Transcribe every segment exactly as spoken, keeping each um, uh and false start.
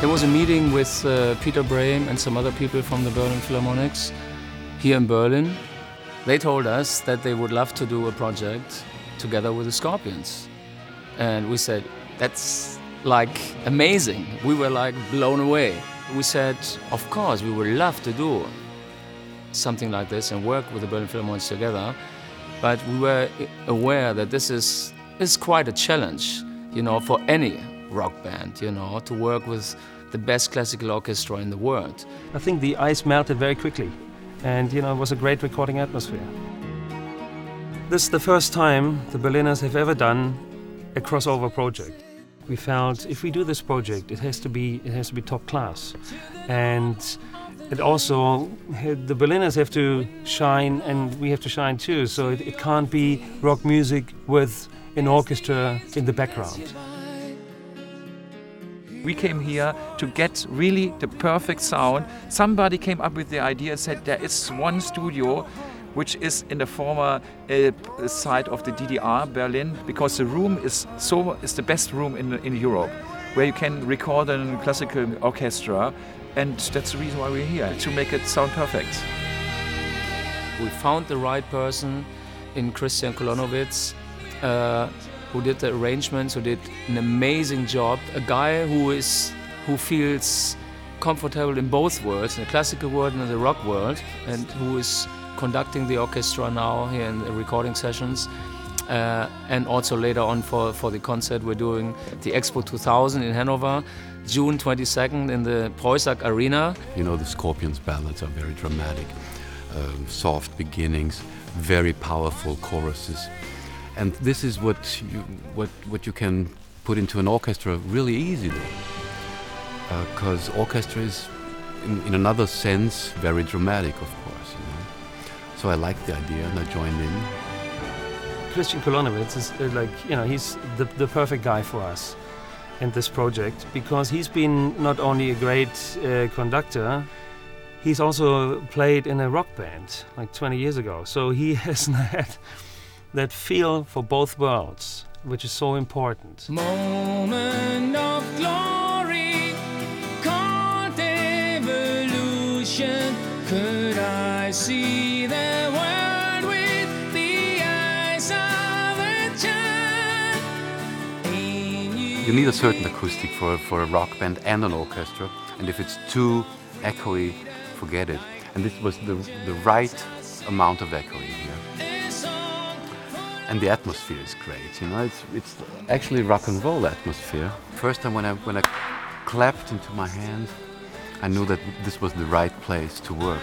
There was a meeting with uh, Peter Brame and some other people from the Berlin Philharmonics here in Berlin. They told us that they would love to do a project together with the Scorpions. And we said, that's like amazing. We were like blown away. We said, of course, we would love to do something like this and work with the Berlin Philharmonics together. But we were aware that this is, is quite a challenge, you know, for any rock band, you know, to work with the best classical orchestra in the world. I think the ice melted very quickly, and you know, it was a great recording atmosphere. This is the first time the Berliners have ever done a crossover project. We felt if we do this project, it has to be it has to be top class, and it also the Berliners have to shine, and we have to shine too. So it, it can't be rock music with an orchestra in the background. We came here to get really the perfect sound. Somebody came up with the idea and said there is one studio which is in the former uh, side of the D D R, Berlin, because the room is so is the best room in in Europe, where you can record a classical orchestra, and that's the reason why we're here, to make it sound perfect. We found the right person in Christian Kolonowitz, uh, who did the arrangements, who did an amazing job. A guy who is who feels comfortable in both worlds, in the classical world and in the rock world, and who is conducting the orchestra now here in the recording sessions. Uh, and also later on for, for the concert we're doing the Expo two thousand in Hanover, June twenty-second in the Preußack Arena. You know, the Scorpions ballads are very dramatic, um, soft beginnings, very powerful choruses. And this is what you, what, what you can put into an orchestra really easily. Because uh, orchestra is, in, in another sense, very dramatic, of course. You know? So I liked the idea and I joined in. Christian Kolonowitz is uh, like, you know, he's the, the perfect guy for us in this project, because he's been not only a great uh, conductor, he's also played in a rock band like twenty years ago. So he has that, that feel for both worlds, which is so important. Moment of glory, called evolution. Could I see the world with the eyes of a child? You need a certain acoustic for, for a rock band and an orchestra, and if it's too echoey, forget it. And this was the, the right amount of echoing here. And the atmosphere is great, you know, it's, it's actually rock and roll atmosphere. First time when I, when I clapped into my hand, I knew that this was the right place to work.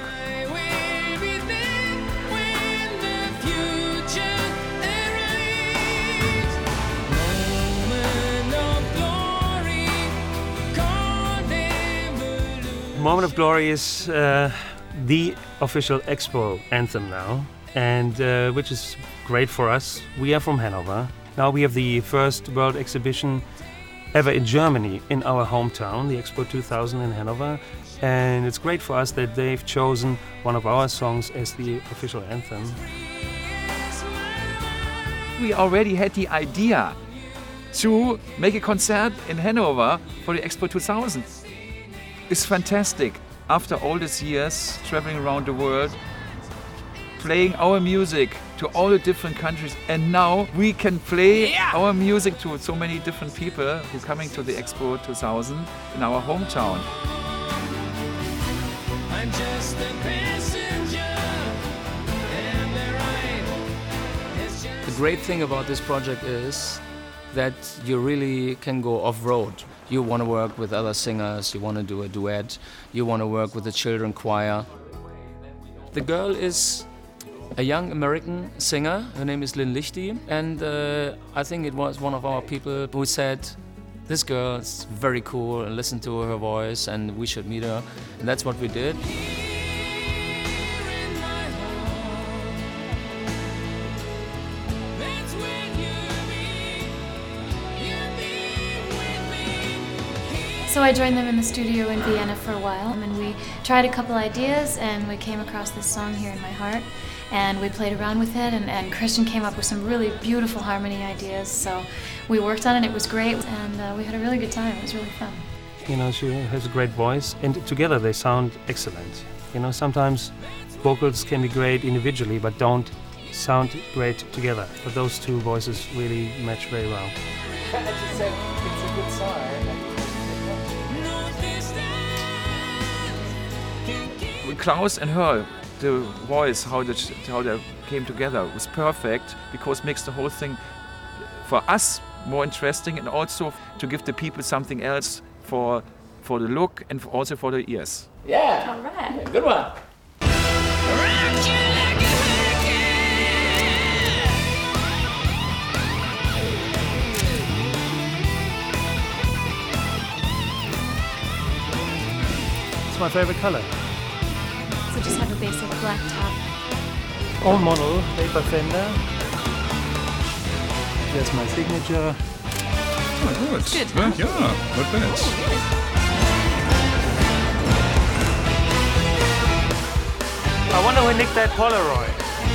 Moment of Glory is uh, the official Expo anthem now, and uh, which is great for us. We are from Hanover. Now we have the first world exhibition ever in Germany, in our hometown, the Expo two thousand in Hanover. And it's great for us that they've chosen one of our songs as the official anthem. We already had the idea to make a concert in Hanover for the Expo two thousand. It's fantastic. After all these years traveling around the world, playing our music to all the different countries, and now we can play yeah. our music to so many different people who are coming to the Expo two thousand in our hometown. I'm just a passenger, and the ride is just... The great thing about this project is that you really can go off-road. You want to work with other singers, you want to do a duet, you want to work with the children choir. The girl is a young American singer. Her name is Lynn Lichty, and uh, I think it was one of our people who said, this girl is very cool, and listen to her voice, and we should meet her. And that's what we did. So I joined them in the studio in Vienna for a while, and we tried a couple ideas, and we came across this song here in my heart, and we played around with it, and, and Christian came up with some really beautiful harmony ideas, so we worked on it. It was great, and uh, we had a really good time. It was really fun. You know, she has a great voice, and together they sound excellent. You know, sometimes vocals can be great individually, but don't sound great together. But those two voices really match very well. With Klaus and her, the voice, how they, how they came together was perfect, because it makes the whole thing for us more interesting, and also to give the people something else for for the look and also for the ears. Yeah. All right. Good one. It's my favorite color. So just have a basic black top. Own model, paper Fender. There's my signature. Oh, good. Good, Well, huh? yeah, not bad. I wonder who nicked that Polaroid.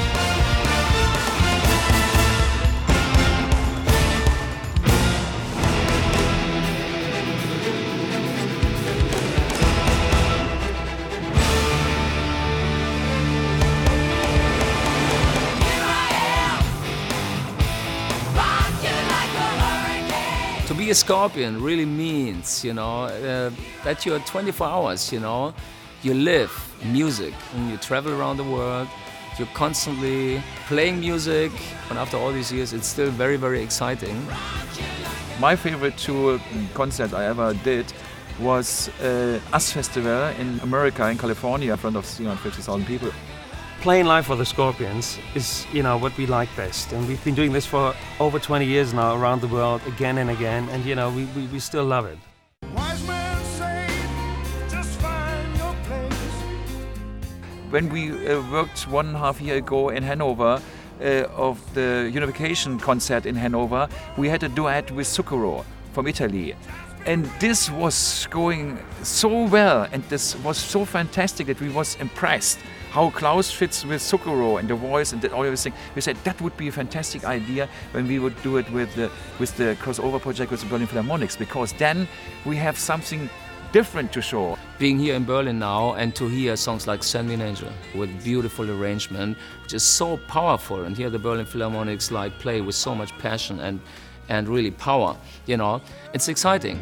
To be a Scorpion really means, you know, uh, that you're twenty-four hours, you know, you live music and you travel around the world, you're constantly playing music, and after all these years it's still very, very exciting. My favorite two concert I ever did was uh, US Festival in America, in California, in front of three hundred fifty thousand people. Playing live for the Scorpions is, you know, what we like best, and we've been doing this for over twenty years now around the world, again and again, and you know, we, we, we still love it. Wise men say, just find your place. When we uh, worked one and a half year ago in Hanover uh, of the Unification concert in Hanover, we had a duet with Zucchero from Italy. And this was going so well, and this was so fantastic that we was impressed how Klaus fits with Zucchero and the voice and the, all everything. We said that would be a fantastic idea when we would do it with the, with the crossover project with the Berlin Philharmonics, because then we have something different to show. Being here in Berlin now and to hear songs like Send Me an Angel with beautiful arrangement, which is so powerful, and here the Berlin Philharmonics like play with so much passion and and really power, you know, it's exciting.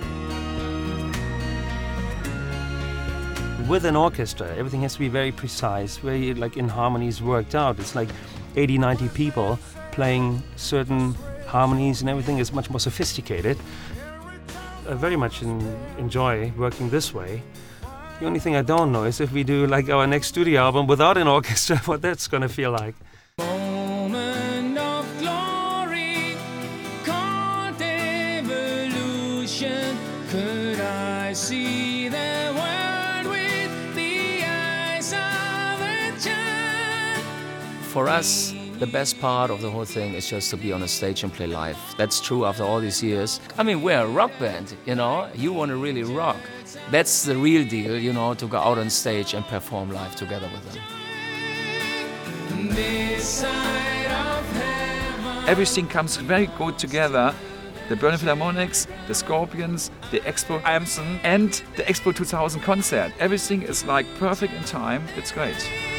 With an orchestra, everything has to be very precise, very like in harmonies worked out. It's like eighty, ninety people playing certain harmonies, and everything is much more sophisticated. I very much in, enjoy working this way. The only thing I don't know is if we do like our next studio album without an orchestra, what that's gonna feel like. Moment of glory, called evolution. Could I see the world with the eyes of a child? For us, the best part of the whole thing is just to be on a stage and play live. That's true after all these years. I mean, we're a rock band, you know? You want to really rock. That's the real deal, you know, to go out on stage and perform live together with them. This side of heaven. Everything comes very good together. The Berlin Philharmonics, the Scorpions, the Expo Amson, and the Expo two thousand concert. Everything is like perfect in time. It's great.